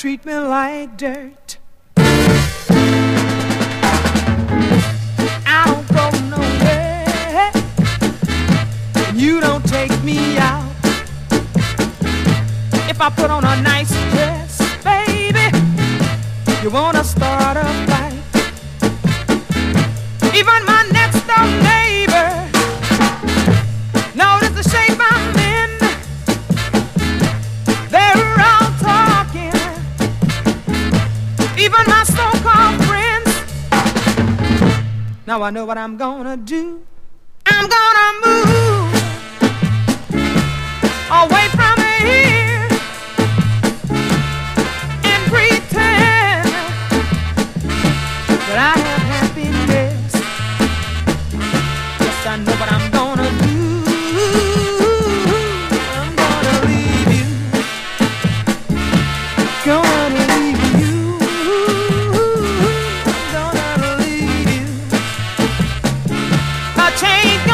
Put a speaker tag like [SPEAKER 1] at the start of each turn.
[SPEAKER 1] treat me like dirt. I don't go nowhere, you don't take me out. If I put on a nice dress, baby, you wanna start a fight. Even my next door neighbor notice the shape I'm in. They're all talking, even my so-called friends. Now I know what I'm gonna do. I'm gonna move away from here and pretend that I have happiness. Yes, I know what I'm gonna do. I'm gonna leave you, gonna leave you, gonna leave you. I changed